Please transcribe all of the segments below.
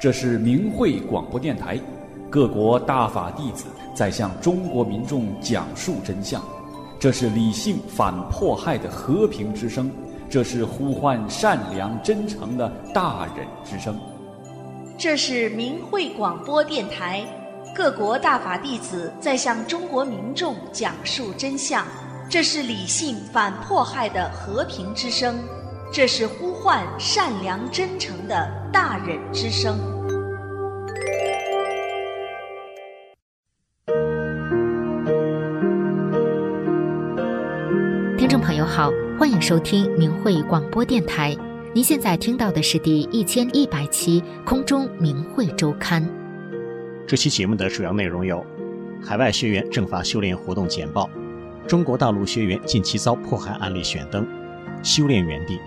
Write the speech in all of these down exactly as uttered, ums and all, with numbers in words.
这是明慧广播电台，各国大法弟子在向中国民众讲述真相。这是理性反迫害的和平之声，这是呼唤善良真诚的大忍之声。 这是明慧广播电台，各国大法弟子在向中国民众讲述真相。这是理性反迫害的和平之声，这是呼唤善良真诚的大忍之声。 听众朋友好，欢迎收听明慧广播电台。您现在听到的是第一千一百期空中明慧周刊。 这期节目的主要内容有：海外学员正法修炼活动简报，中国大陆学员近期遭迫害案例选灯，修炼园地。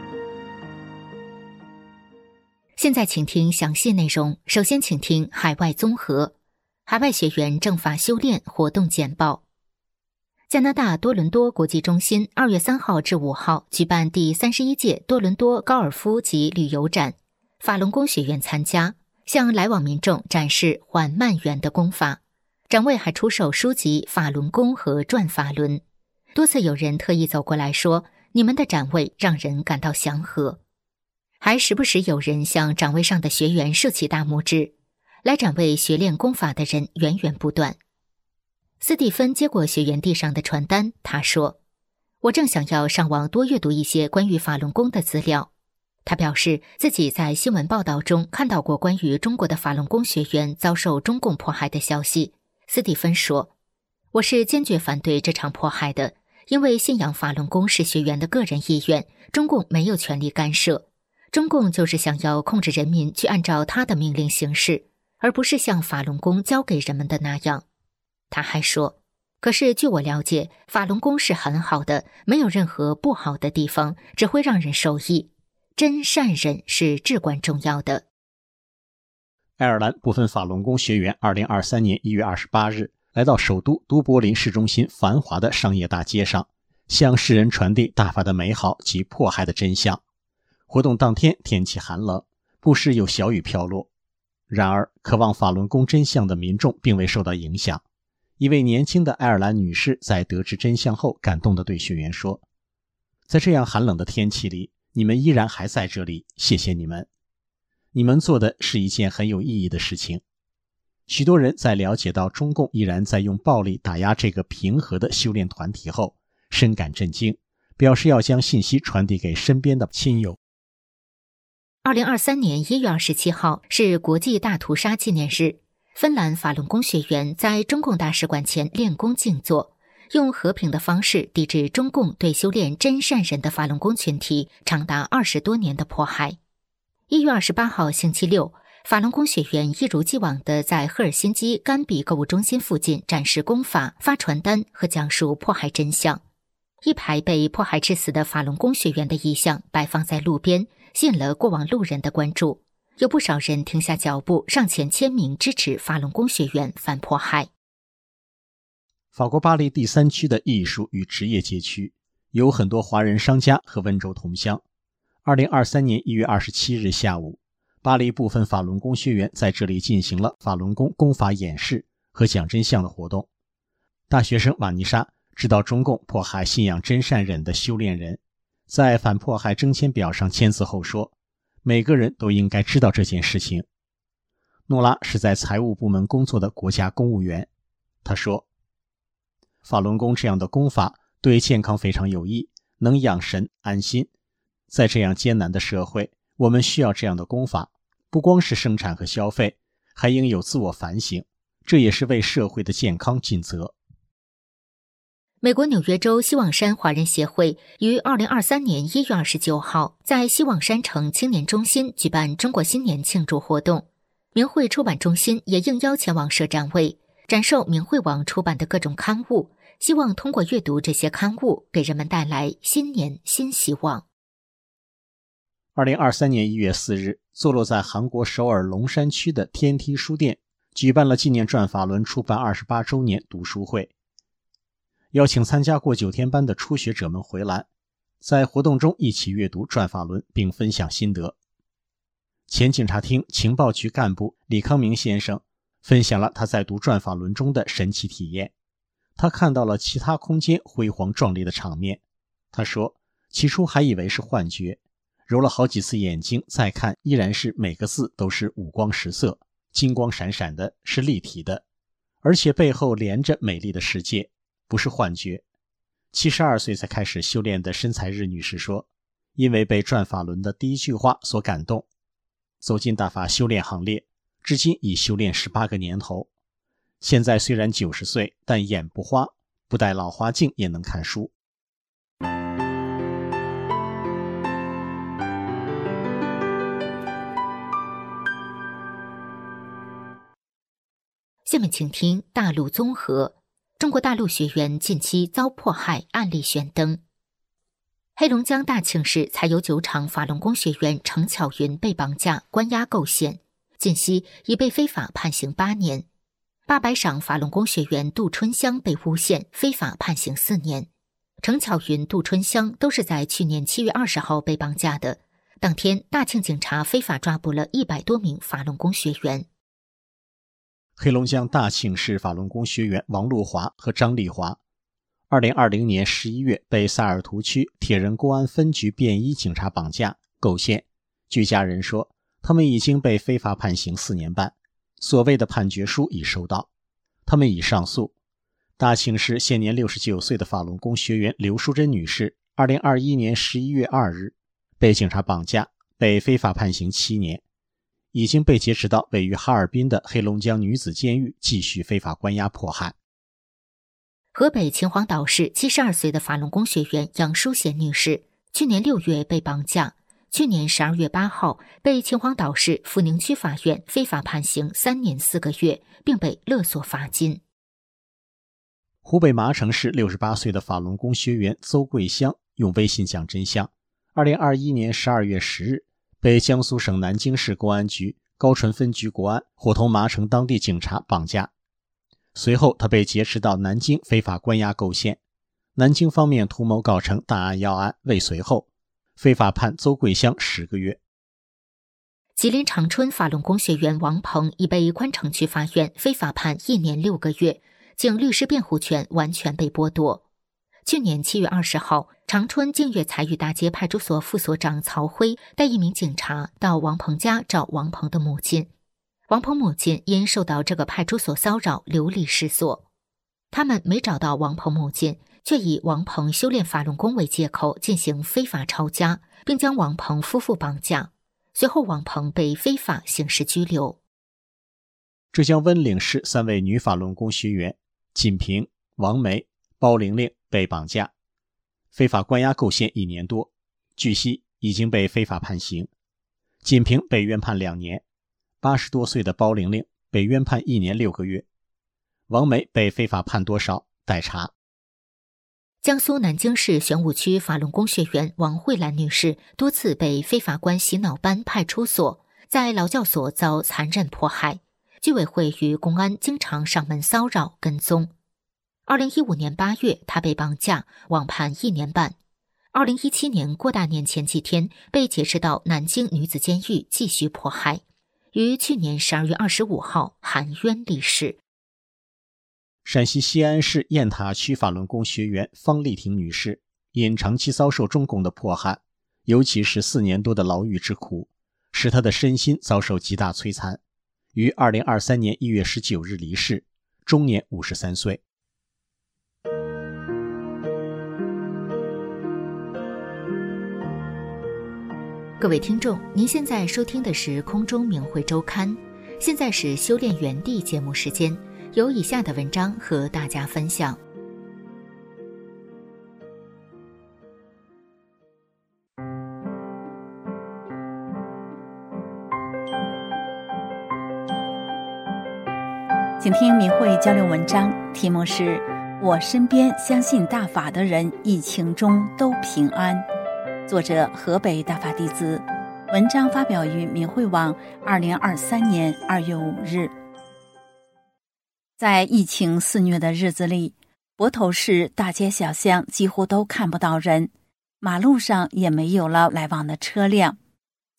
现在请听详细内容。首先请听海外综合，海外学员正法修炼活动简报。加拿大多伦多国际中心二月三号至五号举办第三十一届多伦多高尔夫及旅游展，法轮功学员参加，向来往民众展示缓慢圆的功法。展位还出售书籍《法轮功》和《转法轮》。多次有人特意走过来说，你们的展位让人感到祥和。还时不时有人向展位上的学员竖起大拇指。来展位学练功法的人源源不断。斯蒂芬接过学员地上的传单，他说：我正想要上网多阅读一些关于法轮功的资料。他表示自己在新闻报道中看到过关于中国的法轮功学员遭受中共迫害的消息。斯蒂芬说：我是坚决反对这场迫害的，因为信仰法轮功是学员的个人意愿，中共没有权利干涉。中共就是想要控制人民去按照他的命令行事，而不是像法轮功教给人们的那样。他还说，可是据我了解，法轮功是很好的，没有任何不好的地方，只会让人受益。真善忍是至关重要的。 爱尔兰部分法轮功学员二零二三年一月二十八日来到首都都柏林市中心繁华的商业大街上，向世人传递大法的美好及迫害的真相。活动当天天气寒冷，不时有小雨飘落。然而渴望法轮功真相的民众并未受到影响。一位年轻的爱尔兰女士在得知真相后感动地对学员说，在这样寒冷的天气里，你们依然还在这里，谢谢你们。你们做的是一件很有意义的事情。许多人在了解到中共依然在用暴力打压这个平和的修炼团体后，深感震惊，表示要将信息传递给身边的亲友。 二零二三年一月二十七号是国际大屠杀纪念日。芬兰法轮功学员在中共大使馆前练功静坐，用和平的方式抵制中共对修炼真善忍的法轮功群体长达二十多年的迫害。一月二十八号星期六，法轮功学员一如既往地在赫尔辛基甘比购物中心附近展示功法、发传单和讲述迫害真相。一排被迫害致死的法轮功学员的遗像摆放在路边，吸引了过往路人的关注。有不少人停下脚步上前签名支持法轮功学员反迫害。 法国巴黎第三区的艺术与职业街区有很多华人商家和温州同乡。二零二三年一月二十七日下午，巴黎部分法轮功学员在这里进行了法轮功功法演示和讲真相的活动。大学生瓦妮莎知道中共迫害信仰真善忍的修炼人，在反迫害征签表上签字后说，每个人都应该知道这件事情。诺拉是在财务部门工作的国家公务员，他说，法轮功这样的功法对健康非常有益，能养神安心。在这样艰难的社会，我们需要这样的功法，不光是生产和消费，还应有自我反省，这也是为社会的健康尽责。 美国纽约州希望山华人协会于二零二三年一月二十九号在希望山城青年中心举办中国新年庆祝活动。明慧出版中心也应邀前往设展位，展售明慧网出版的各种刊物，希望通过阅读这些刊物，给人们带来新年新希望。 二零二三年一月四日，坐落在韩国首尔龙山区的天梯书店举办了纪念转法轮出版二十八周年读书会，邀请参加过九天班的初学者们回来，在活动中一起阅读转法轮并分享心得。 前警察厅情报局干部李康明先生分享了他在读转法轮中的神奇体验。他看到了其他空间辉煌壮丽的场面。他说，起初还以为是幻觉，揉了好几次眼睛再看，依然是每个字都是五光十色，金光闪闪的，是立体的，而且背后连着美丽的世界，不是幻觉。七十二岁才开始修炼的身材日女士说，因为被转法轮的第一句话所感动，走进大法修炼行列，至今已修炼十八个年头。现在虽然九十岁，但眼不花，不戴老花镜也能看书。 下面请听大陆综合。中国大陆学员近期遭迫害案例悬灯。黑龙江大庆市才有九场法轮功学员程巧云被绑架关押构陷，近期已被非法判刑八年。八百赏法轮功学员杜春香被诬陷，非法判刑四年。程巧云、杜春香都是在去年七月二十号被绑架的。当天，大庆警察非法抓捕了一百多名法轮功学员。 黑龙江大庆市法轮功学员王路华和张丽华二零二零年十一月被萨尔图区铁人公安分局便衣警察绑架构陷。据家人说，他们已经被非法判刑四年半，所谓的判决书已收到，他们已上诉。大庆市现年六十九岁的法轮功学员刘淑珍女士二零二一年十一月二日被警察绑架，被非法判刑七年，已经被劫持到位于哈尔滨的黑龙江女子监狱继续非法关押迫害。 河北秦皇岛市七十二岁的法轮功学员杨淑贤女士去年六月被绑架，去年十二月八号被秦皇岛市阜宁区法院非法判刑三年四个月，并被勒索罚金。 湖北麻城市六十八岁的法轮功学员邹桂香用微信讲真相，二零二一年十二月十日被江苏省南京市公安局高淳分局国安伙同麻城当地警察绑架，随后他被劫持到南京非法关押构陷。南京方面图谋告成大案要案未遂后，非法判邹桂香十个月。 吉林长春法轮功学员王鹏已被宽城区法院非法判一年六个月，经律师辩护权完全被剥夺。去年七月二十号，长春净月财育大街派出所副所长曹辉带一名警察到王鹏家找王鹏的母亲。王鹏母亲因受到这个派出所骚扰流离失所，他们没找到王鹏母亲，却以王鹏修炼法轮功为借口进行非法抄家，并将王鹏夫妇绑架。随后王鹏被非法刑事拘留。 浙江温岭市三位女法轮功学员锦萍、王梅、包玲玲被绑架，非法关押构陷一年多，据悉已经被非法判刑。锦萍被冤判两年，八十多岁的包玲玲被冤判一年六个月，王梅被非法判多少待查。 江苏南京市玄武区法轮功学员王慧兰女士多次被非法关洗脑班派出所，在劳教所遭残忍迫害，居委会与公安经常上门骚扰跟踪。二零一五年八月，她被绑架，网判一年半。二零一七年过大年前几天，被劫持到南京女子监狱继续迫害，于去年十二月二十五号含冤离世。 陕西西安市雁塔区法轮功学员方丽婷女士因长期遭受中共的迫害，尤其是四年多的牢狱之苦，使她的身心遭受极大摧残，于二零二三年一月十九日离世，终年五十三岁。 各位听众，您现在收听的是空中明慧周刊，现在是修炼原地节目时间，有以下的文章和大家分享。 请听明慧交流文章，题目是我身边相信大法的人疫情中都平安，作者河北大法弟子，文章发表于明慧网二零二三年二月五日。在疫情肆虐的日子里，泊头市大街小巷几乎都看不到人，马路上也没有了来往的车辆。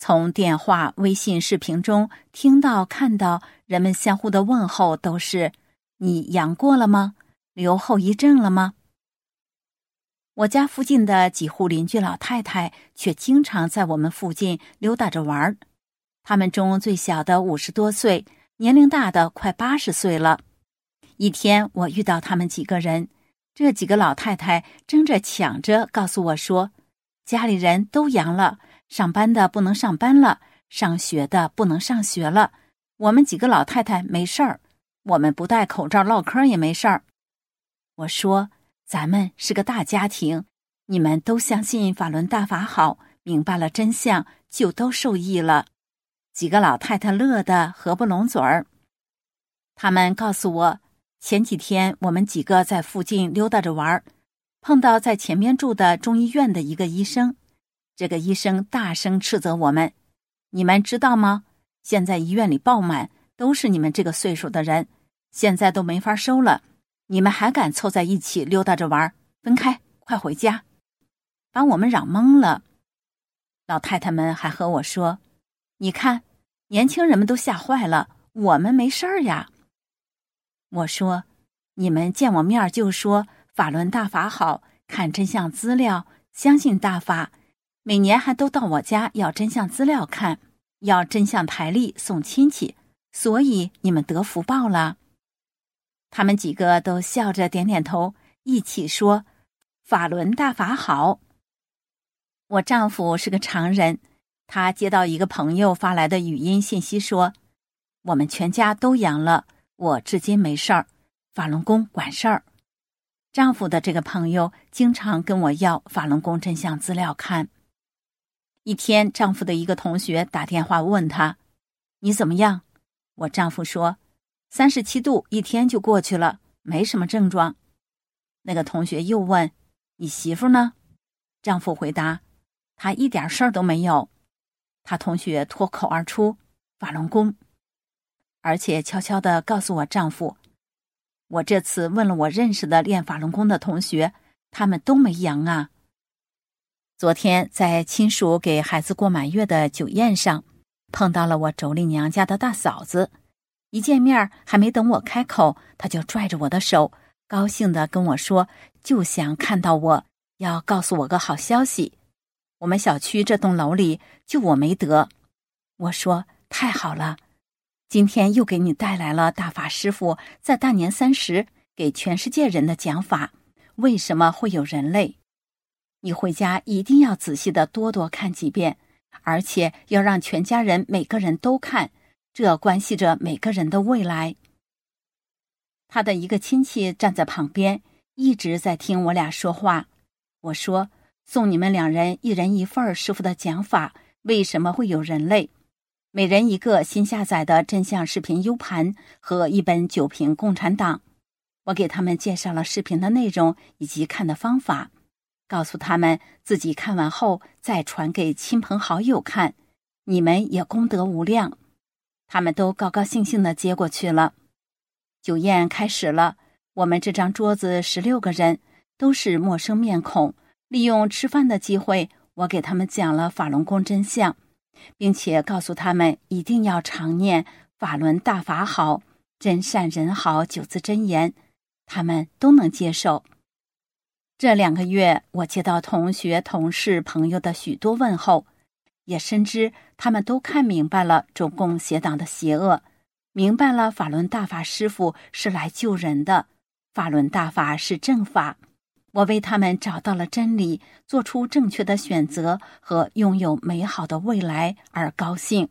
从电话、微信视频中听到看到人们相互的问候都是你阳过了吗？留后遗症了吗？我家附近的几户邻居老太太却经常在我们附近溜达着玩，他们中最小的五十多岁，年龄大的快八十岁了。一天我遇到他们几个人，这几个老太太争着抢着告诉我说，家里人都阳了，上班的不能上班了，上学的不能上学了，我们几个老太太没事儿，我们不戴口罩唠嗑也没事儿。我说，咱们是个大家庭，你们都相信法轮大法好，明白了真相，就都受益了。几个老太太乐得合不拢嘴儿。他们告诉我，前几天我们几个在附近溜达着玩，碰到在前面住的中医院的一个医生。这个医生大声斥责我们，你们知道吗？现在医院里爆满，都是你们这个岁数的人，现在都没法收了，你们还敢凑在一起溜达着玩，分开，快回家。把我们嚷懵了。老太太们还和我说，你看，年轻人们都吓坏了，我们没事儿呀。我说，你们见我面就说法轮大法好，看真相资料，相信大法，每年还都到我家要真相资料看，要真相台历送亲戚，所以你们得福报了。他们几个都笑着点点头，一起说法轮大法好。我丈夫是个常人，他接到一个朋友发来的语音信息说，我们全家都阳了，我至今没事儿，法轮功管事儿。丈夫的这个朋友经常跟我要法轮功真相资料看。一天，丈夫的一个同学打电话问他，你怎么样？我丈夫说，三十七度，一天就过去了，没什么症状。那个同学又问，你媳妇呢？丈夫回答，她一点事儿都没有。他同学脱口而出，法轮功，而且悄悄地告诉我丈夫，我这次问了我认识的练法轮功的同学，他们都没阳啊。昨天在亲属给孩子过满月的酒宴上，碰到了我妯娌娘家的大嫂子，一见面还没等我开口，她就拽着我的手，高兴地跟我说，就想看到我，要告诉我个好消息。我们小区这栋楼里就我没得。我说，太好了，今天又给你带来了大法师父在大年三十给全世界人的讲法，为什么会有人类？你回家一定要仔细的多多看几遍，而且要让全家人每个人都看，这关系着每个人的未来。他的一个亲戚站在旁边，一直在听我俩说话。我说，送你们两人一人一份师父的讲法，为什么会有人类？每人一个新下载的真相视频 U 盘和一本九评共产党。我给他们介绍了视频的内容以及看的方法，告诉他们自己看完后再传给亲朋好友看，你们也功德无量。他们都高高兴兴地接过去了。酒宴开始了，我们这张桌子十六个人，都是陌生面孔。利用吃饭的机会，我给他们讲了法轮功真相，并且告诉他们一定要常念法轮大法好，真善人好九字真言，他们都能接受。这两个月，我接到同学、同事、朋友的许多问候，也深知他们都看明白了中共邪党的邪恶，明白了法轮大法师父是来救人的，法轮大法是正法。我为他们找到了真理，做出正确的选择和拥有美好的未来而高兴。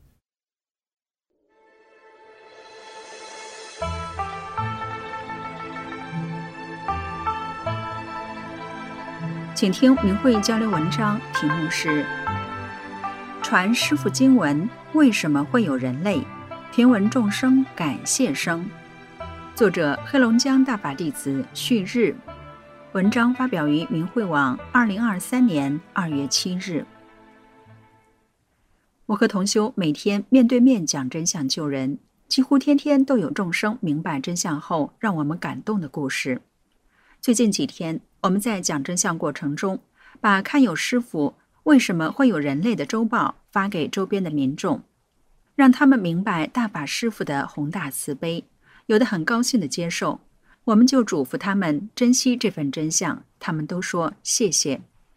请听明慧交流文章，题目是传师父经文为什么会有人类？平文众生感谢声。作者黑龙江大法弟子旭日。文章发表于明慧网二零二三年二月七日。我和同修每天面对面讲真相救人，几乎天天都有众生明白真相后让我们感动的故事。最近几天，我们在讲真相过程中，把堪有师父为什么会有人类的周报发给周边的民众，让他们明白大法师父的宏大慈悲，有的很高兴地接受，我们就嘱咐他们珍惜这份真相，他们都说谢谢。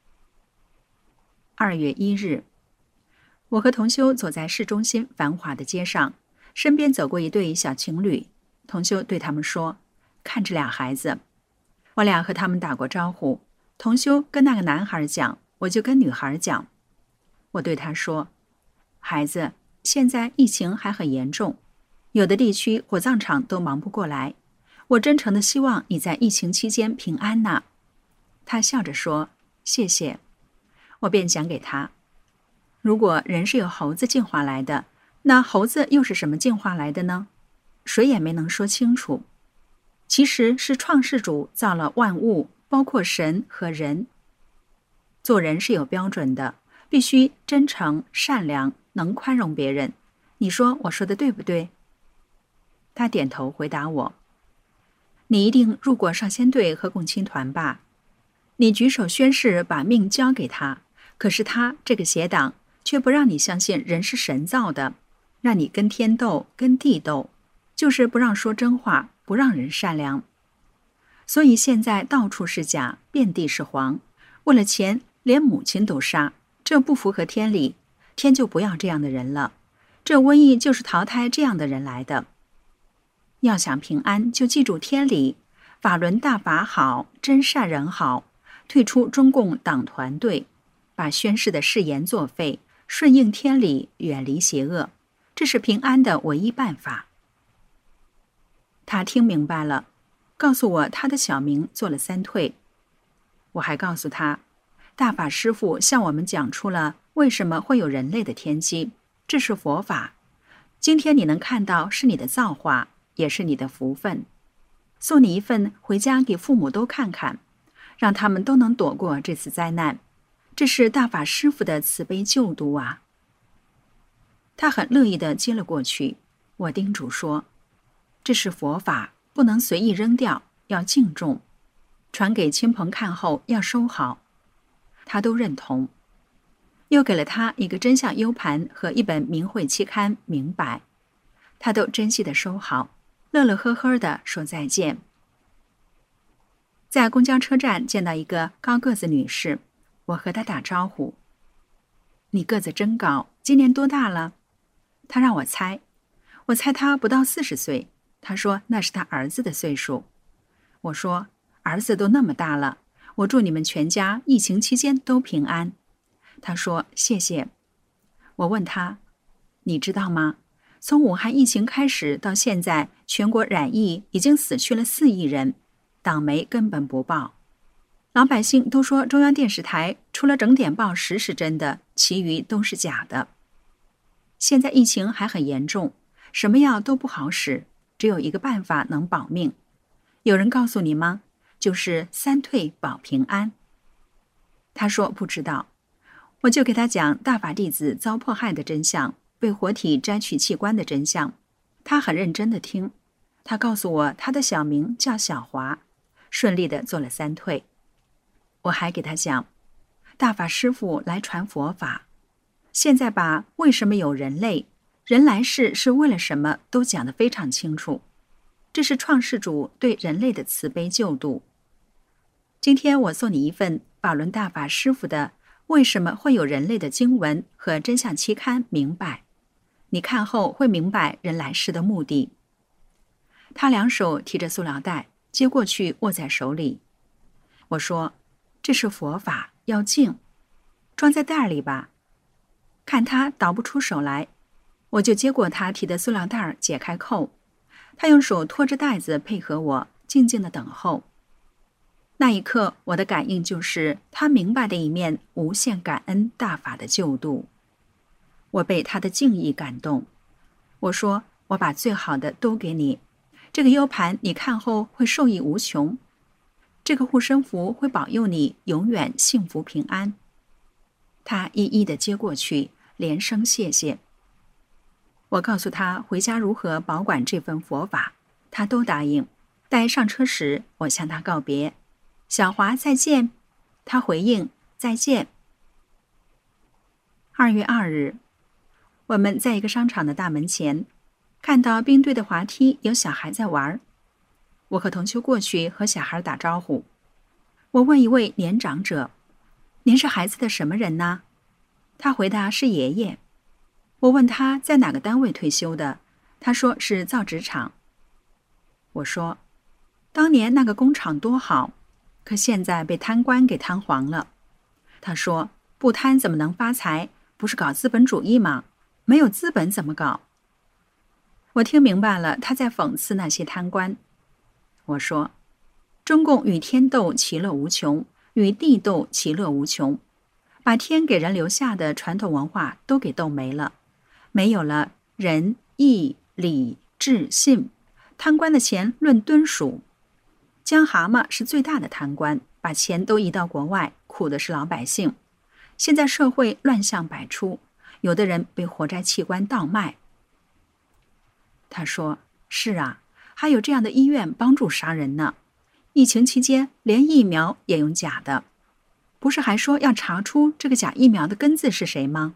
二月一日，我和同修走在市中心繁华的街上，身边走过一对小情侣，同修对他们说：“看这俩孩子。”我俩和他们打过招呼，同修跟那个男孩讲，我就跟女孩讲。我对他说：“孩子，现在疫情还很严重，有的地区火葬场都忙不过来，我真诚的希望你在疫情期间平安呐。”他笑着说：“谢谢。”我便讲给他，如果人是由猴子进化来的，那猴子又是什么进化来的呢？谁也没能说清楚。其实是创世主造了万物，包括神和人。做人是有标准的，必须真诚、善良，能宽容别人。你说我说的对不对？他点头回答我：“你一定入过少先队和共青团吧？你举手宣誓把命交给他，可是他这个邪党却不让你相信人是神造的，让你跟天斗，跟地斗，就是不让说真话，不让人善良。所以现在到处是假，遍地是黄，为了钱连母亲都杀，这不符合天理，天就不要这样的人了。这瘟疫就是淘汰这样的人来的。要想平安，就记住天理，法轮大法好，真善人好，退出中共党团队，把宣誓的誓言作废，顺应天理，远离邪恶，这是平安的唯一办法。”他听明白了，告诉我他的小名做了三退。我还告诉他，大法师父向我们讲出了为什么会有人类的天机，这是佛法。今天你能看到是你的造化，也是你的福分。送你一份回家给父母都看看，让他们都能躲过这次灾难。这是大法师父的慈悲救度啊！他很乐意地接了过去。我叮嘱说，这是佛法，不能随意扔掉，要敬重，传给亲朋看后要收好。他都认同。又给了他一个真相 U 盘和一本明慧期刊《明白》，他都珍惜地收好，乐乐呵呵地说再见。在公交车站见到一个高个子女士，我和她打招呼：“你个子真高，今年多大了？”她让我猜，我猜她不到四十岁。她说那是她儿子的岁数。我说儿子都那么大了，我祝你们全家疫情期间都平安。她说谢谢。我问她，你知道吗？从武汉疫情开始到现在，全国染疫已经死去了四亿人，党媒根本不报。老百姓都说中央电视台除了整点报时是真的，其余都是假的。现在疫情还很严重，什么药都不好使，只有一个办法能保命。有人告诉你吗？就是三退保平安。他说不知道，我就给他讲大法弟子遭迫害的真相，被活体摘取器官的真相。他很认真地听。他告诉我他的小名叫小华，顺利地做了三退。我还给他讲，大法师父来传佛法，现在把为什么有人类，人来世是为了什么都讲得非常清楚。这是创世主对人类的慈悲救度。今天我送你一份法轮大法师父的为什么会有人类的经文和真相期刊明白，你看后会明白人来世的目的。他两手提着塑料袋，接过去握在手里。我说，这是佛法，要静，装在袋里吧。看他倒不出手来，我就接过他提的塑料袋，解开扣。他用手托着袋子配合我，静静地等候。那一刻，我的感应就是他明白的一面，无限感恩大法的救度。我被他的敬意感动。我说，我把最好的都给你，这个 U 盘你看后会受益无穷，这个护身符会保佑你永远幸福平安。他一一的接过去，连声谢谢。我告诉他回家如何保管这份佛法，他都答应。待上车时，我向他告别，小华再见。他回应再见。 二月二日，我们在一个商场的大门前，看到兵队的滑梯有小孩在玩。我和同修过去和小孩打招呼。我问一位年长者：“您是孩子的什么人呢？”他回答是爷爷。我问他在哪个单位退休的，他说是造纸厂。我说：“当年那个工厂多好，可现在被贪官给贪黄了。”他说：“不贪怎么能发财？不是搞资本主义吗？没有资本怎么搞？”我听明白了，他在讽刺那些贪官。我说：“中共与天斗，其乐无穷；与地斗，其乐无穷。把天给人留下的传统文化都给斗没了，没有了仁义礼智信，贪官的钱论吨数。江蛤蟆是最大的贪官，把钱都移到国外，苦的是老百姓。现在社会乱象百出，有的人被活摘器官倒卖。”他说：“是啊，还有这样的医院帮助杀人呢。疫情期间连疫苗也用假的，不是还说要查出这个假疫苗的根子是谁吗？”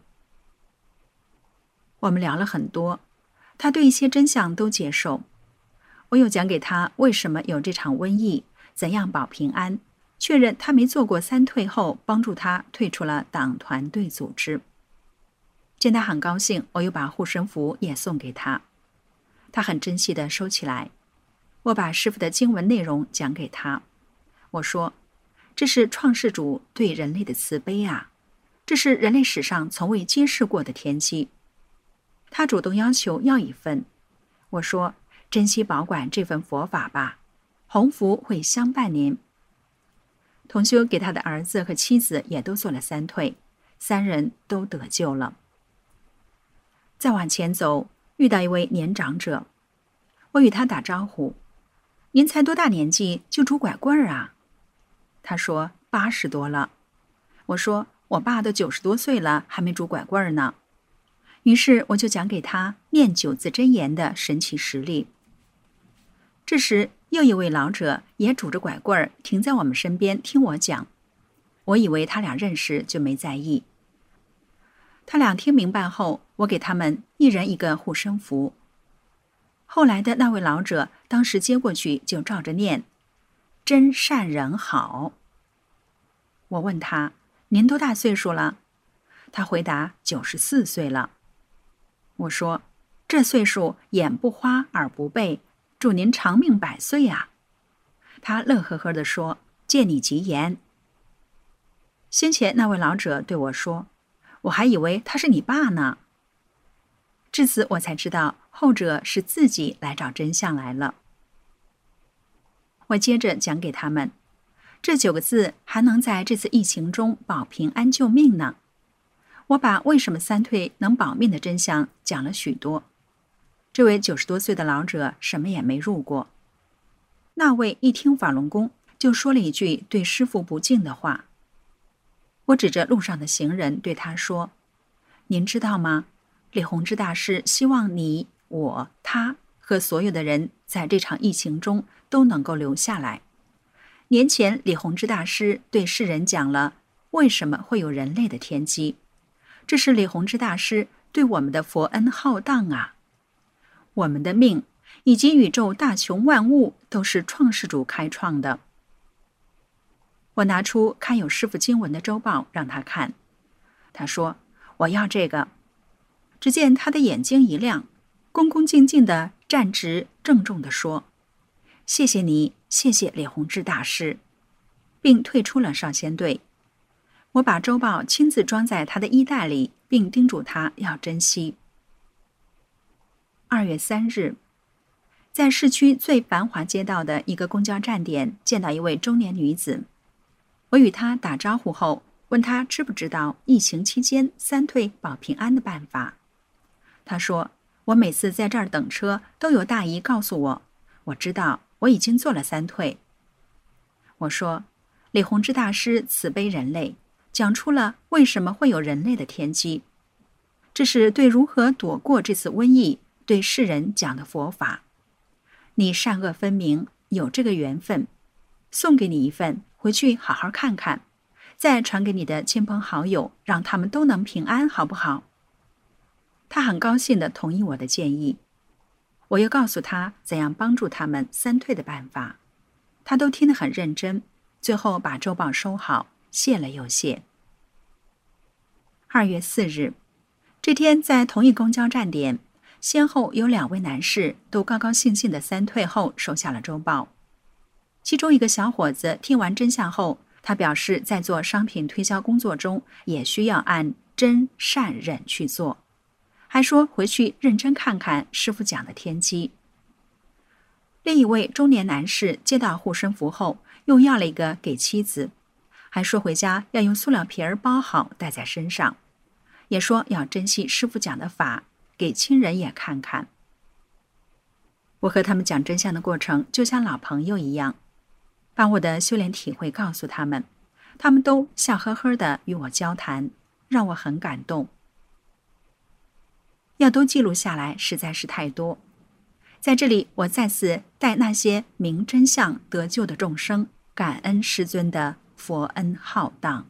我们聊了很多，他对一些真相都接受。我又讲给他为什么有这场瘟疫，怎样保平安，确认他没做过三退后，帮助他退出了党团队组织。见他很高兴，我又把护身符也送给他，他很珍惜地收起来。我把师父的经文内容讲给他，我说：“这是创世主对人类的慈悲啊，这是人类史上从未揭示过的天机。”他主动要求要一份，我说：“珍惜保管这份佛法吧，鸿福会相伴您。”同修给他的儿子和妻子也都做了三退，三人都得救了。再往前走，遇到一位年长者，我与他打招呼：“您才多大年纪就拄拐棍儿啊？”他说：“八十多了。”我说：“我爸都九十多岁了，还没拄拐棍儿呢。”于是我就讲给他念九字真言的神奇实力。这时又一位老者也拄着拐棍儿停在我们身边听我讲，我以为他俩认识，就没在意。他俩听明白后，我给他们一人一个护身符。后来的那位老者当时接过去就照着念：“真善人好。”我问他：“您多大岁数了？”他回答：“九十四岁了。”我说：“这岁数眼不花耳不背，祝您长命百岁啊！”他乐呵呵地说：“借你吉言。”先前那位老者对我说：“我还以为他是你爸呢。”至此我才知道后者是自己来找真相来了。我接着讲给他们，这九个字还能在这次疫情中保平安救命呢。我把为什么三退能保命的真相讲了许多。这位九十多岁的老者什么也没入过。那位一听法轮功就说了一句对师父不敬的话。我指着路上的行人对他说：“您知道吗？李洪志大师希望你、我、他和所有的人在这场疫情中都能够留下来。年前李洪志大师对世人讲了为什么会有人类的天机，这是李洪志大师对我们的佛恩浩荡啊！我们的命以及宇宙大穷万物都是创世主开创的。”我拿出刊有师父经文的周报让他看，他说：“我要这个。”只见他的眼睛一亮，恭恭敬敬地站直，郑重地说：“谢谢你，谢谢李洪志大师。”并退出了少先队。我把周报亲自装在他的衣袋里，并叮嘱他要珍惜。二月三日，在市区最繁华街道的一个公交站点见到一位中年女子。我与她打招呼后，问她知不知道疫情期间三退保平安的办法。她说：“我每次在这儿等车，都有大姨告诉我，我知道，我已经做了三退。”我说：“李洪志大师慈悲人类，讲出了为什么会有人类的天机，这是对如何躲过这次瘟疫对世人讲的佛法。你善恶分明，有这个缘分，送给你一份，回去好好看看， 再传给你的亲朋好友，让他们都能平安，好不好？”他很高兴地同意我的建议。我又告诉他怎样帮助他们三退的办法，他都听得很认真，最后把周报收好，谢了又谢。二月四日，这天在同一公交站点，先后有两位男士都高高兴兴的三退后收下了周报。其中一个小伙子听完真相后，他表示在做商品推销工作中也需要按真善忍去做，还说回去认真看看师父讲的天机。另一位中年男士接到护身符后，又要了一个给妻子，还说回家要用塑料皮儿包好带在身上，也说要珍惜师父讲的法，给亲人也看看。我和他们讲真相的过程就像老朋友一样，把我的修炼体会告诉他们，他们都笑呵呵地与我交谈，让我很感动。要都记录下来实在是太多，在这里我再次代那些明真相得救的众生感恩师尊的佛恩浩荡。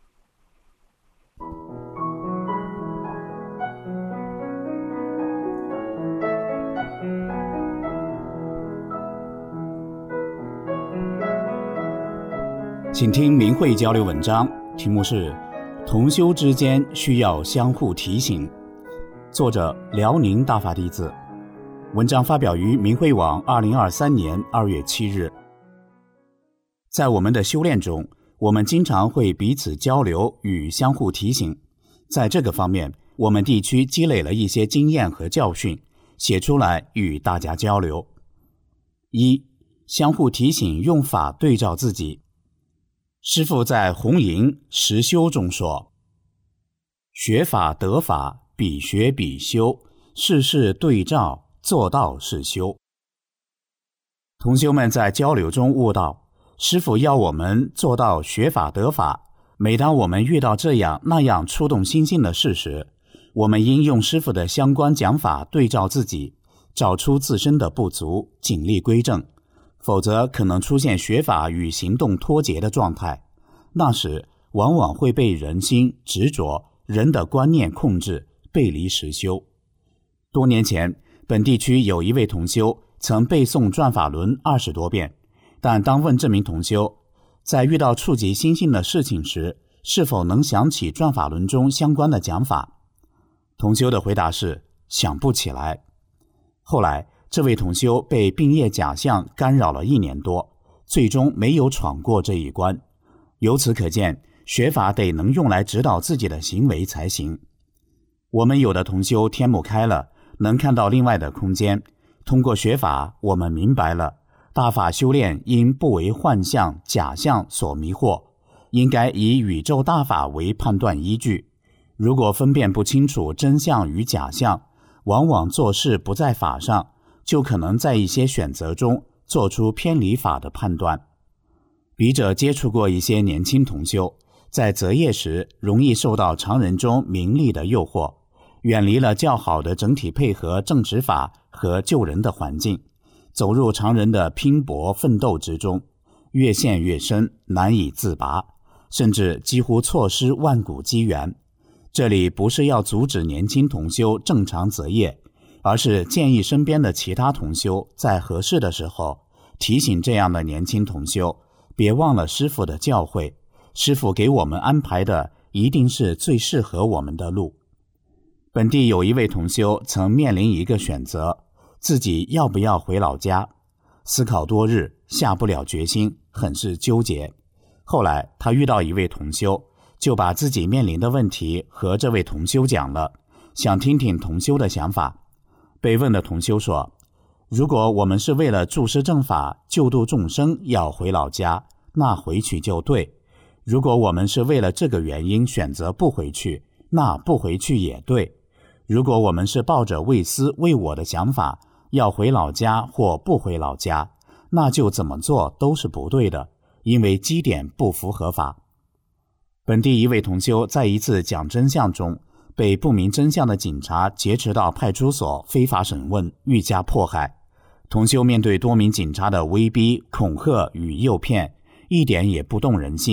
请听明慧交流文章，题目是同修之间需要相互提醒，作者辽宁大法弟子，文章发表于明慧网二零二三年二月七日。在我们的修炼中，我们经常会彼此交流与相互提醒，在这个方面，我们地区积累了一些经验和教训，写出来与大家交流。一、相互提醒用法对照自己。师父在红营实修中说，学法得法，比学比修，事事对照，做到是修。同修们在交流中悟到，师父要我们做到学法得法，每当我们遇到这样那样触动心性的事时，我们应用师父的相关讲法对照自己，找出自身的不足，尽力归正，否则可能出现学法与行动脱节的状态，那时往往会被人心执着、人的观念控制，背离实修。多年前，本地区有一位同修曾背诵转法轮二十多遍，但当问这名同修在遇到触及心性的事情时，是否能想起转法轮中相关的讲法，同修的回答是想不起来。后来这位同修被病业假象干扰了一年多，最终没有闯过这一关。由此可见，学法得能用来指导自己的行为才行。我们有的同修天目开了，能看到另外的空间，通过学法，我们明白了大法修炼因不为幻象假象所迷惑，应该以宇宙大法为判断依据。如果分辨不清楚真相与假象，往往做事不在法上，就可能在一些选择中做出偏离法的判断。笔者接触过一些年轻同修，在择业时容易受到常人中名利的诱惑，远离了较好的整体配合正直法和救人的环境，走入常人的拼搏奋斗之中，越陷越深，难以自拔，甚至几乎错失万古机缘。这里不是要阻止年轻同修正常择业，而是建议身边的其他同修在合适的时候提醒这样的年轻同修，别忘了师父的教诲，师父给我们安排的一定是最适合我们的路。本地有一位同修曾面临一个选择，自己要不要回老家，思考多日，下不了决心，很是纠结。后来他遇到一位同修，就把自己面临的问题和这位同修讲了，想听听同修的想法。被问的同修说，如果我们是为了助师正法救度众生要回老家，那回去就对；如果我们是为了这个原因选择不回去，那不回去也对；如果我们是抱着为私为我的想法要回老家或不回老家，那就怎么做都是不对的，因为基点不符合法。本地一位同修在一次讲真相中，被不明真相的警察劫持到派出所非法审问，愈加迫害。同修面对多名警察的威逼、恐吓与诱骗，一点也不动人心，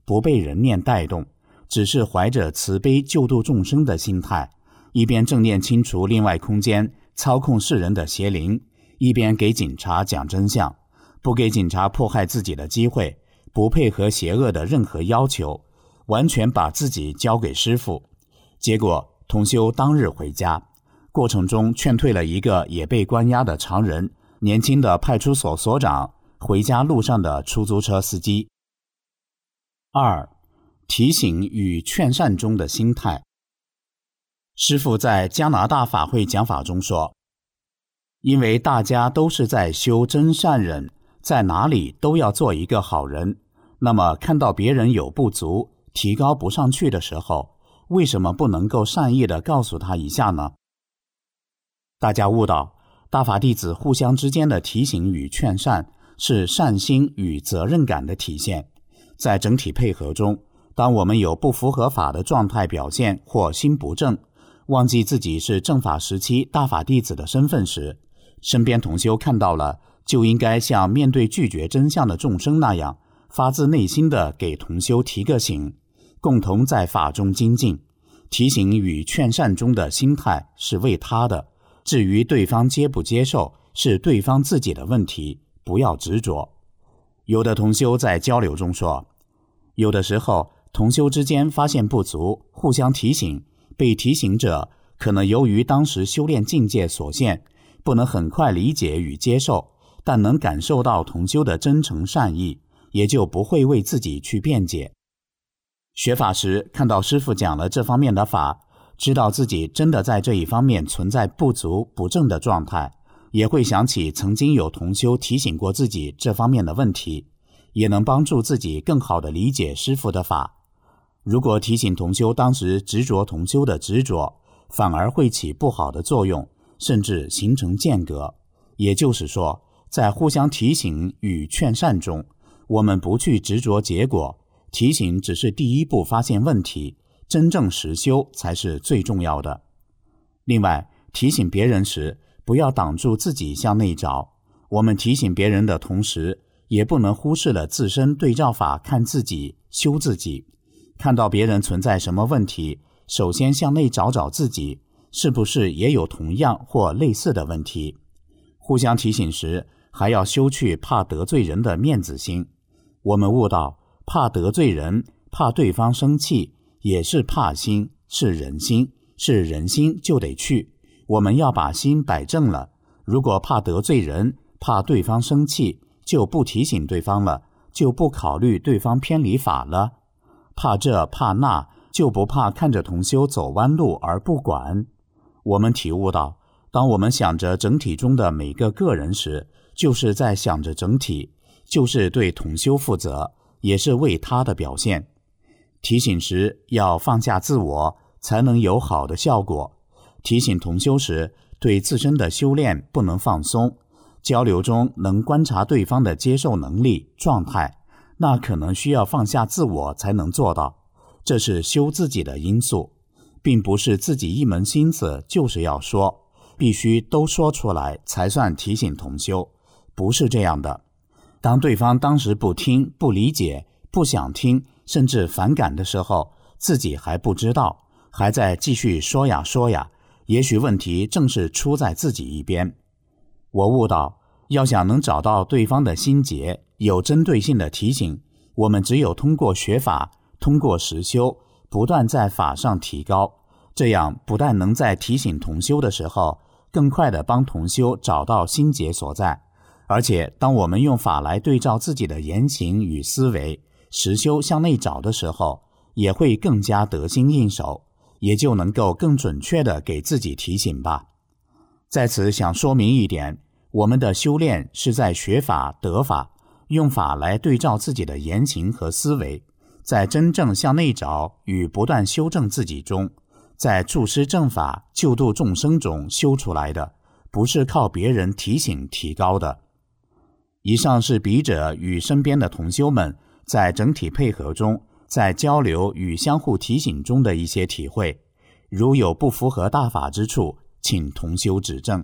不被人念带动，只是怀着慈悲救度众生的心态，一边正念清除另外空间操控世人的邪灵，一边给警察讲真相，不给警察迫害自己的机会，不配合邪恶的任何要求，完全把自己交给师父。结果同修当日回家，过程中劝退了一个也被关押的常人，年轻的派出所所长，回家路上的出租车司机。二、提醒与劝善中的心态。师父在加拿大法会讲法中说，因为大家都是在修真善忍，在哪里都要做一个好人，那么看到别人有不足，提高不上去的时候，为什么不能够善意地告诉他一下呢？大家悟到，大法弟子互相之间的提醒与劝善，是善心与责任感的体现。在整体配合中，当我们有不符合法的状态表现或心不正，忘记自己是正法时期大法弟子的身份时，身边同修看到了，就应该像面对拒绝真相的众生那样，发自内心的给同修提个醒，共同在法中精进。提醒与劝善中的心态是为他的，至于对方接不接受，是对方自己的问题，不要执着。有的同修在交流中说，有的时候同修之间发现不足，互相提醒，被提醒者可能由于当时修炼境界所限，不能很快理解与接受，但能感受到同修的真诚善意，也就不会为自己去辩解。学法时看到师父讲了这方面的法，知道自己真的在这一方面存在不足不正的状态，也会想起曾经有同修提醒过自己这方面的问题，也能帮助自己更好地理解师父的法。如果提醒同修当时执着同修的执着，反而会起不好的作用，甚至形成间隔。也就是说，在互相提醒与劝善中，我们不去执着结果，提醒只是第一步发现问题，真正实修才是最重要的。另外，提醒别人时，不要挡住自己向内找。我们提醒别人的同时，也不能忽视了自身对照法，看自己，修自己。看到别人存在什么问题，首先向内找找自己，是不是也有同样或类似的问题。互相提醒时，还要修去怕得罪人的面子心。我们悟到，怕得罪人，怕对方生气，也是怕心，是人心，是人心就得去。我们要把心摆正了，如果怕得罪人，怕对方生气，就不提醒对方了，就不考虑对方偏离法了。怕这怕那，就不怕看着同修走弯路而不管。我们体悟到，当我们想着整体中的每个个人时，就是在想着整体，就是对同修负责，也是为他的表现。提醒时要放下自我，才能有好的效果。提醒同修时，对自身的修炼不能放松，交流中能观察对方的接受能力状态，那可能需要放下自我才能做到，这是修自己的因素，并不是自己一门心思就是要说，必须都说出来才算提醒同修，不是这样的。当对方当时不听、不理解、不想听，甚至反感的时候，自己还不知道，还在继续说呀说呀，也许问题正是出在自己一边。我悟到，要想能找到对方的心结，有针对性的提醒，我们只有通过学法，通过实修，不断在法上提高，这样不但能在提醒同修的时候，更快地帮同修找到心结所在，而且当我们用法来对照自己的言行与思维，实修向内找的时候，也会更加得心应手，也就能够更准确地给自己提醒吧。在此想说明一点，我们的修炼是在学法得法，用法来对照自己的言行和思维，在真正向内找与不断修正自己中，在助施正法救度众生中修出来的，不是靠别人提醒提高的。以上是笔者与身边的同修们在整体配合中，在交流与相互提醒中的一些体会，如有不符合大法之处，请同修指正。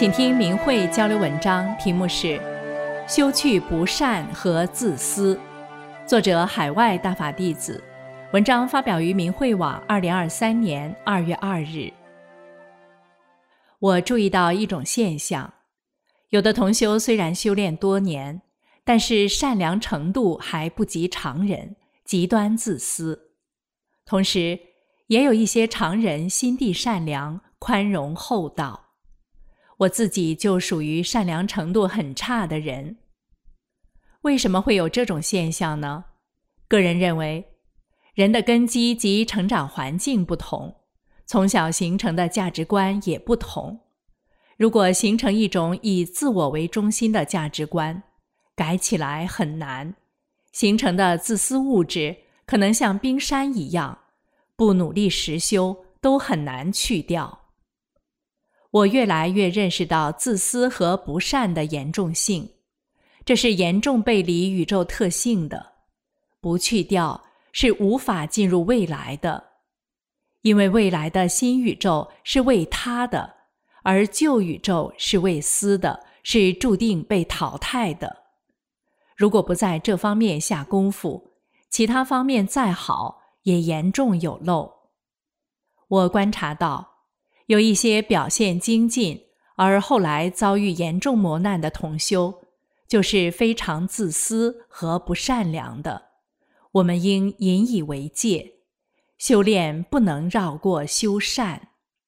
请听明慧交流文章，题目是《修去不善和自私》，作者海外大法弟子，文章发表于明慧网二零二三年二月二日。我注意到一种现象，有的同修虽然修炼多年，但是善良程度还不及常人，极端自私。同时，也有一些常人心地善良、宽容厚道。我自己就属于善良程度很差的人。为什么会有这种现象呢？个人认为，人的根基及成长环境不同，从小形成的价值观也不同。如果形成一种以自我为中心的价值观，改起来很难，形成的自私物质可能像冰山一样，不努力实修都很难去掉。我越来越认识到自私和不善的严重性，这是严重背离宇宙特性的，不去掉是无法进入未来的，因为未来的新宇宙是为他的，而旧宇宙是为私的，是注定被淘汰的。如果不在这方面下功夫，其他方面再好也严重有漏。我观察到，有一些表现精进而后来遭遇严重磨难的同修，就是非常自私和不善良的，我们应引以为戒，修炼不能绕过修善。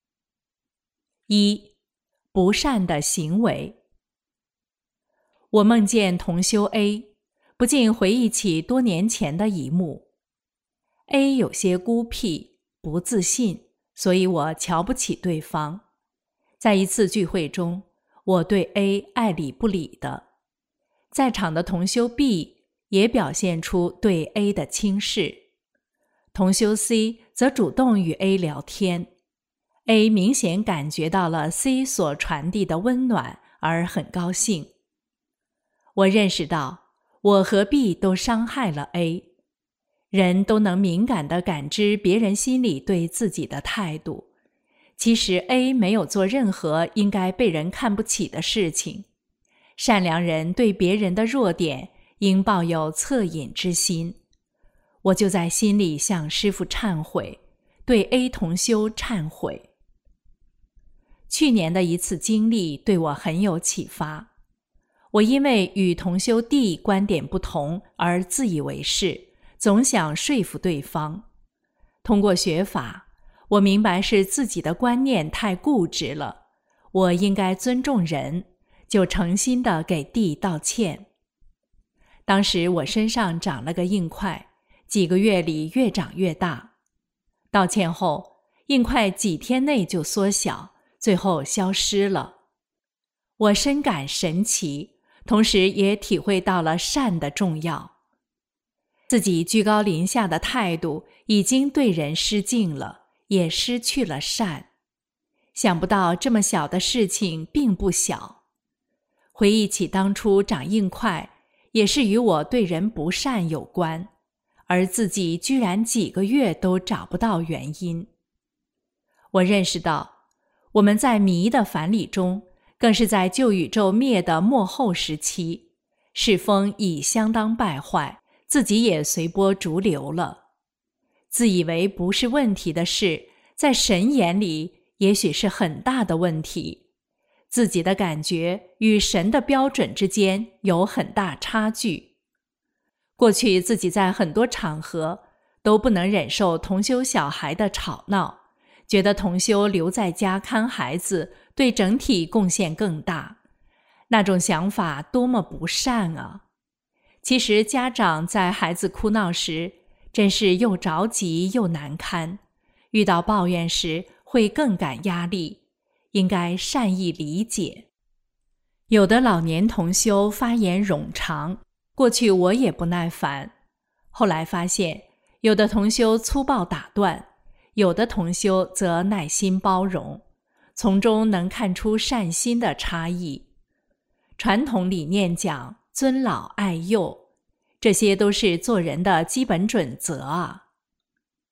一、不善的行为。我梦见同修 A， 不禁回忆起多年前的一幕。A 有些孤僻，不自信，所以我瞧不起对方。在一次聚会中，我对 A 爱理不理的。在场的同修 B 也表现出对 A 的轻视。同修 C 则主动与 A 聊天。A 明显感觉到了 C 所传递的温暖，而很高兴。我认识到，我和 B 都伤害了 A。人都能敏感地感知别人心里对自己的态度。其实 A 没有做任何应该被人看不起的事情。善良人对别人的弱点应抱有恻隐之心。我就在心里向师父忏悔，对 A 同修忏悔。去年的一次经历对我很有启发。我因为与同修 D 观点不同而自以为是，总想说服对方。通过学法，我明白是自己的观念太固执了，我应该尊重人，就诚心地给 D 道歉。当时我身上长了个硬块，几个月里越长越大。道歉后，硬块几天内就缩小，最后消失了。我深感神奇，同时也体会到了善的重要。自己居高临下的态度已经对人失敬了，也失去了善。想不到这么小的事情并不小。回忆起当初长硬块，也是与我对人不善有关，而自己居然几个月都找不到原因。我认识到，我们在迷的反理中，更是在旧宇宙灭的末后时期，世风已相当败坏，自己也随波逐流了。自以为不是问题的事，在神眼里也许是很大的问题。自己的感觉与神的标准之间有很大差距。过去自己在很多场合都不能忍受同修小孩的吵闹，觉得同修留在家看孩子对整体贡献更大。那种想法多么不善啊！其实家长在孩子哭闹时，真是又着急又难堪，遇到抱怨时会更感压力，应该善意理解。有的老年同修发言冗长，过去我也不耐烦，后来发现有的同修粗暴打断，有的同修则耐心包容，从中能看出善心的差异。传统理念讲尊老爱幼，这些都是做人的基本准则啊。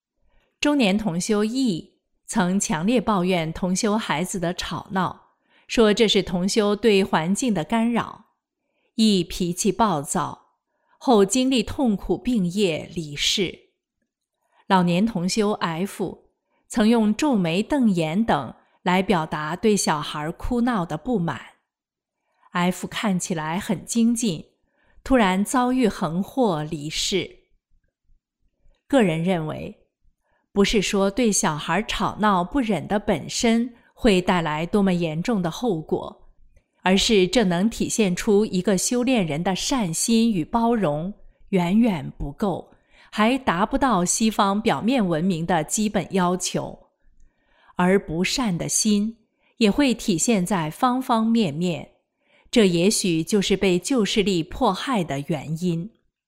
中年同修 E 曾强烈抱怨同修孩子的吵闹， 说这是同修对环境的干扰，亦脾气暴躁，后经历痛苦病业离世。老年同修 F 曾用皱眉瞪眼等来表达对小孩哭闹的不满。F 看起来很精进，突然遭遇横祸离世。个人认为，不是说对小孩吵闹不忍的本身会带来多么严重的后果，而是这能体现出一个修炼人的善心与包容远远不够，还达不到西方表面文明的基本要求。而不善的心也会体现在方方面面，这也许就是被旧势力迫害的原因。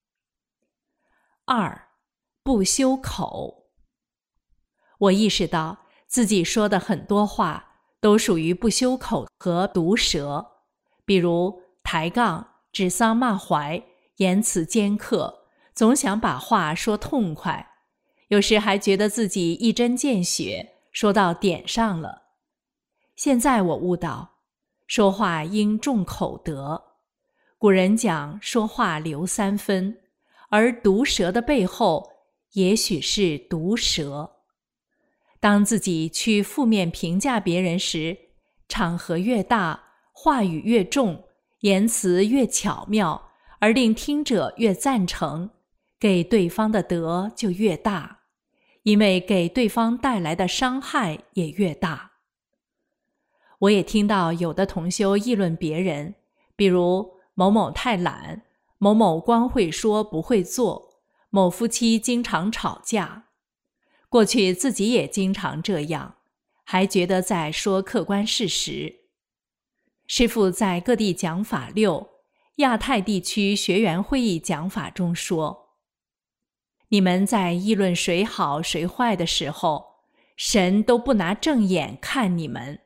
二，不修口。我意识到自己说的很多话都属于不修口和毒舌，比如抬杠、指桑骂槐、言辞尖刻，总想把话说痛快，有时还觉得自己一针见血，说到点上了。现在我悟到，说话应重口德。古人讲说话留三分，而毒舌的背后也许是毒舌。当自己去负面评价别人时，场合越大，话语越重，言辞越巧妙，而令听者越赞成，给对方的德就越大，因为给对方带来的伤害也越大。我也听到有的同修议论别人，比如某某太懒，某某光会说不会做，某夫妻经常吵架。过去自己也经常这样，还觉得在说客观事实。师父在各地讲法六亚太地区学员会议讲法中说，你们在议论谁好谁坏的时候，神都不拿正眼看你们。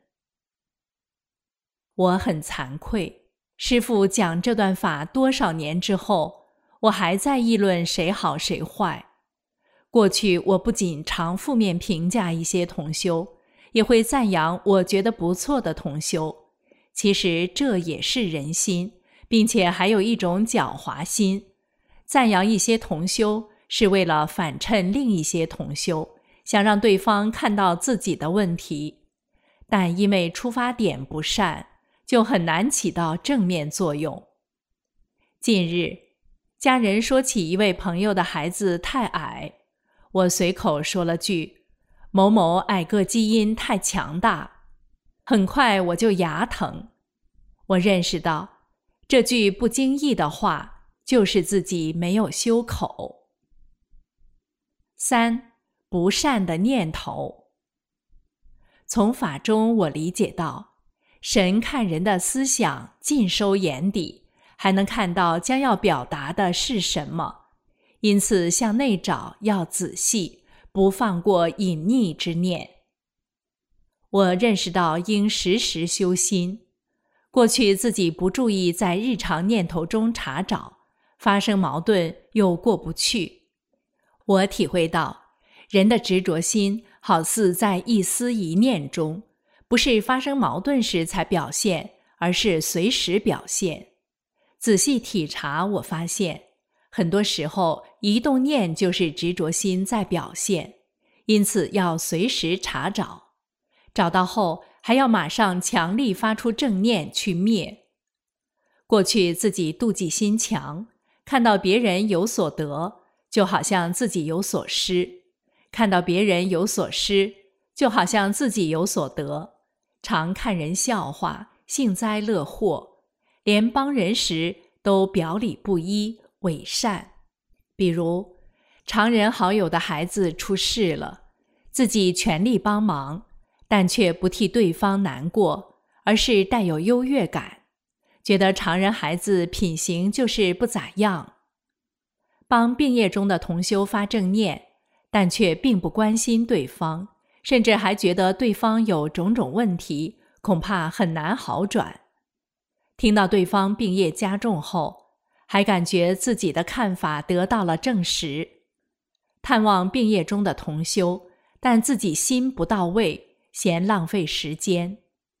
我很惭愧，师父讲这段法多少年之后，我还在议论谁好谁坏。过去我不仅常负面评价一些同修，也会赞扬我觉得不错的同修。其实这也是人心，并且还有一种狡猾心。赞扬一些同修是为了反衬另一些同修，想让对方看到自己的问题，但因为出发点不善，就很难起到正面作用。近日，家人说起一位朋友的孩子太矮，我随口说了句某某矮个基因太强大，很快我就牙疼。我认识到这句不经意的话就是自己没有修口。三，不善的念头。从法中我理解到，神看人的思想尽收眼底，还能看到将要表达的是什么，因此向内找要仔细，不放过隐匿之念。我认识到应时时修心，过去自己不注意在日常念头中查找，发生矛盾又过不去。我体会到，人的执着心好似在一思一念中，不是发生矛盾时才表现，而是随时表现。仔细体察，我发现很多时候一动念就是执着心在表现，因此要随时查找，找到后还要马上强力发出正念去灭。过去自己妒忌心强，看到别人有所得，就好像自己有所失，看到别人有所失，就好像自己有所得，常看人笑话，幸灾乐祸，连帮人时都表里不一，伪善。比如常人好友的孩子出事了，自己全力帮忙，但却不替对方难过，而是带有优越感，觉得常人孩子品行就是不咋样。帮病业中的同修发正念，但却并不关心对方，甚至还觉得对方有种种问题，恐怕很难好转。听到对方病业加重后，还感觉自己的看法得到了证实。探望病业中的同修，但自己心不到位，嫌浪费时间。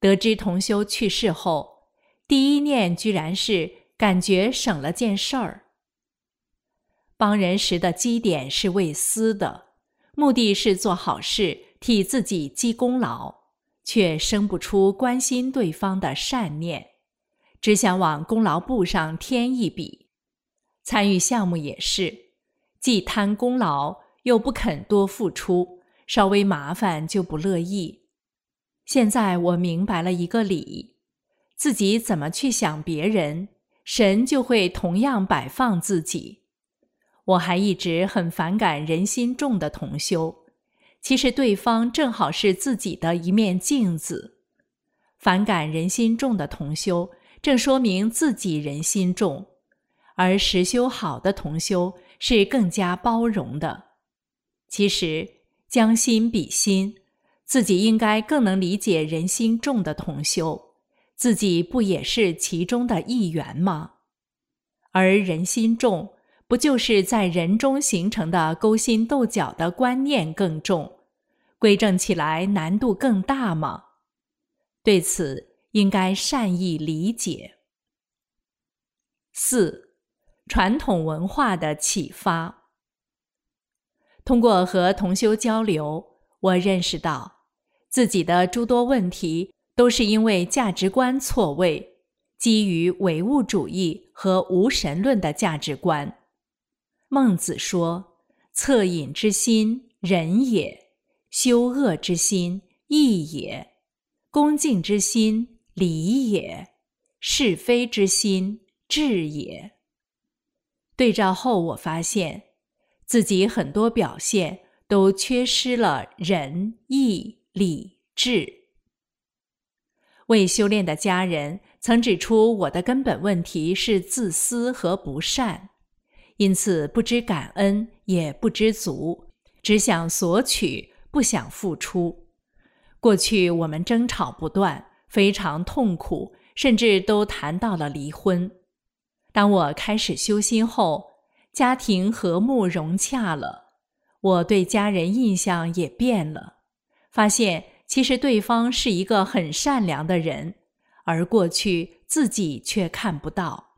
得知同修去世后，第一念居然是感觉省了件事儿。帮人时的基点是为私的，目的是做好事，替自己积功劳，却生不出关心对方的善念，只想往功劳簿上添一笔。参与项目也是，既贪功劳，又不肯多付出，稍微麻烦就不乐意。现在我明白了一个理，自己怎么去想别人，神就会同样摆放自己。我还一直很反感人心重的同修，其实对方正好是自己的一面镜子。反感人心重的同修，正说明自己人心重，而实修好的同修是更加包容的。其实将心比心，自己应该更能理解人心重的同修，自己不也是其中的一员吗？而人心重，不就是在人中形成的勾心斗角的观念更重，归正起来难度更大吗？对此应该善意理解。四、传统文化的启发。通过和同修交流，我认识到自己的诸多问题都是因为价值观错位，基于唯物主义和无神论的价值观。孟子说：恻隐之心，仁也；羞恶之心，义也；恭敬之心，礼也；是非之心，智也。对照后，我发现自己很多表现都缺失了仁、义、礼、智。为修炼的家人曾指出我的根本问题是自私和不善，因此不知感恩，也不知足，只想索取，不想付出。过去我们争吵不断，非常痛苦，甚至都谈到了离婚。当我开始修心后，家庭和睦融洽了，我对家人印象也变了，发现其实对方是一个很善良的人，而过去自己却看不到。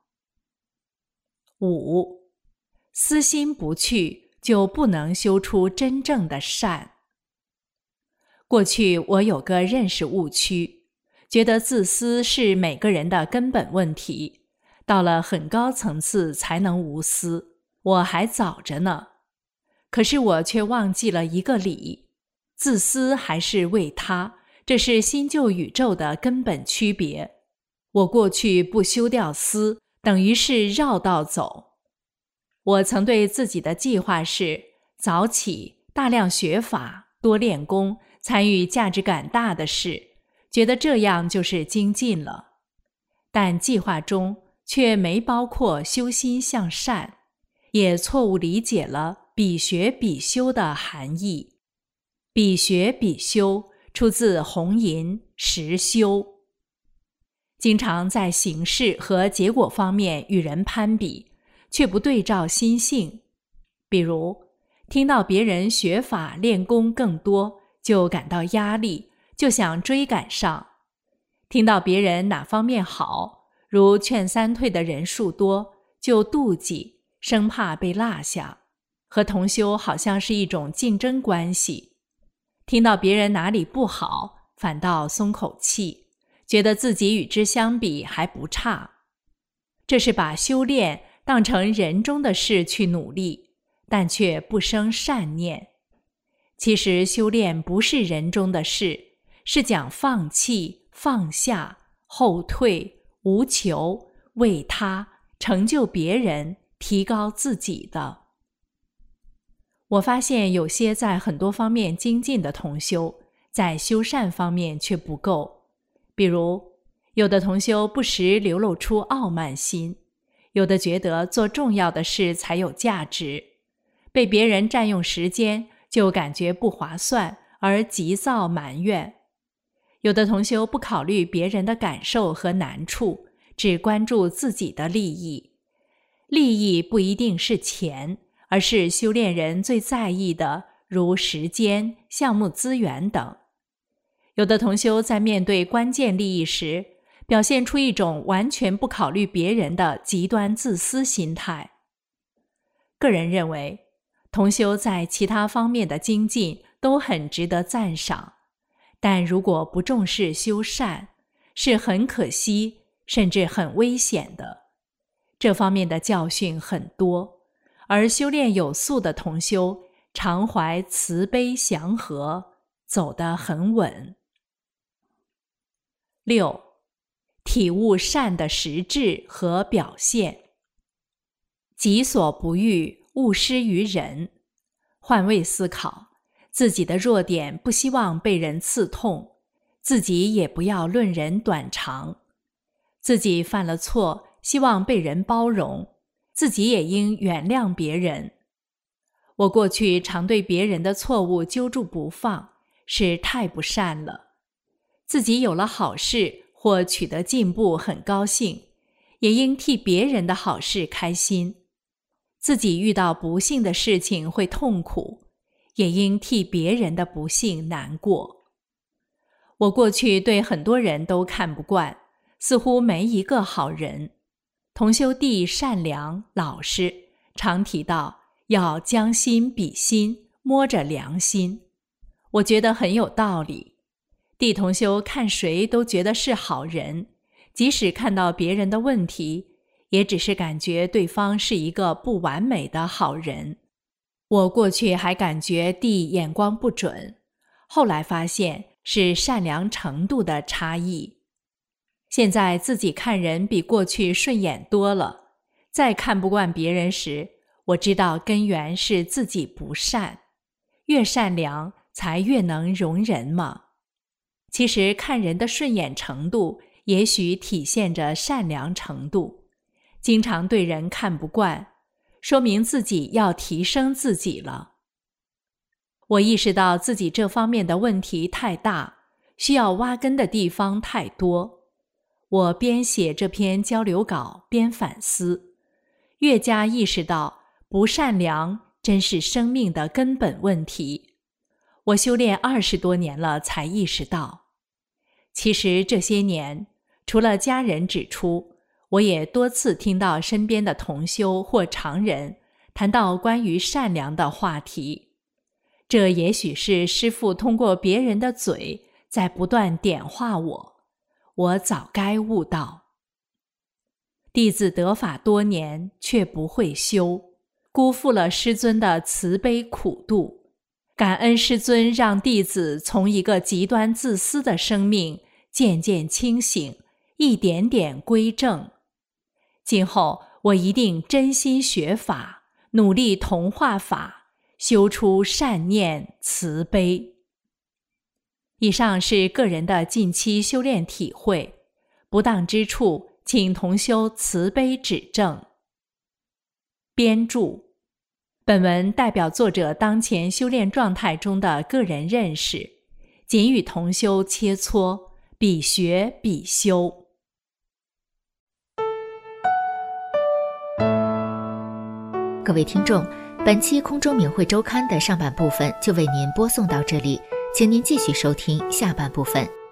五、私心不去，就不能修出真正的善。过去我有个认识误区，觉得自私是每个人的根本问题，到了很高层次才能无私，我还早着呢。可是我却忘记了一个理，自私还是为他，这是新旧宇宙的根本区别。我过去不修掉私，等于是绕道走。我曾对自己的计划是早起，大量学法，多练功，参与价值感大的事，觉得这样就是精进了。但计划中却没包括修心向善，也错误理解了比学比修的含义。比学比修出自弘淫实修，经常在形式和结果方面与人攀比，却不对照心性。比如听到别人学法练功更多，就感到压力，就想追赶上；听到别人哪方面好，如劝三退的人数多，就妒忌，生怕被落下，和同修好像是一种竞争关系。听到别人哪里不好，反倒松口气，觉得自己与之相比还不差。这是把修炼当成人中的事去努力，但却不生善念。其实修炼不是人中的事，是讲放弃、放下、后退、无求、为他、成就别人、提高自己的。我发现有些在很多方面精进的同修，在修善方面却不够。比如，有的同修不时流露出傲慢心，有的觉得做重要的事才有价值，被别人占用时间就感觉不划算而急躁埋怨。有的同修不考虑别人的感受和难处，只关注自己的利益。利益不一定是钱，而是修炼人最在意的，如时间、项目资源等。 有的同修在面对关键利益时，表现出一种完全不考虑别人的极端自私心态。个人认为，同修在其他方面的精进都很值得赞赏，但如果不重视修善，是很可惜，甚至很危险的。这方面的教训很多，而修炼有素的同修常怀慈悲祥和，走得很稳。六、体悟善的实质和表现。己所不欲，勿施于人。换位思考，自己的弱点不希望被人刺痛，自己也不要论人短长。自己犯了错，希望被人包容，自己也应原谅别人。我过去常对别人的错误揪住不放，是太不善了。自己有了好事或取得进步很高兴，也应替别人的好事开心。自己遇到不幸的事情会痛苦，也应替别人的不幸难过。我过去对很多人都看不惯，似乎没一个好人。同修弟善良老实，常提到要将心比心，摸着良心。我觉得很有道理。弟同修看谁都觉得是好人，即使看到别人的问题，也只是感觉对方是一个不完美的好人。我过去还感觉弟眼光不准，后来发现是善良程度的差异。现在自己看人比过去顺眼多了，再看不惯别人时，我知道根源是自己不善，越善良才越能容人嘛。其实看人的顺眼程度也许体现着善良程度，经常对人看不惯，说明自己要提升自己了。我意识到自己这方面的问题太大，需要挖根的地方太多。我边写这篇交流稿边反思，越加意识到不善良真是生命的根本问题。我修炼二十多年了才意识到。其实这些年，除了家人指出，我也多次听到身边的同修或常人谈到关于善良的话题。这也许是师父通过别人的嘴在不断点化我，我早该悟道。弟子得法多年却不会修，辜负了师尊的慈悲苦度。感恩师尊让弟子从一个极端自私的生命渐渐清醒，一点点归正。今后我一定真心学法，努力同化法，修出善念慈悲。以上是个人的近期修炼体会，不当之处请同修慈悲指正。编注：本文代表作者当前修炼状态中的个人认识，仅与同修切磋，比学比修。 各位听众，本期空中明慧周刊的上半部分就为您播送到这里，请您继续收听下半部分。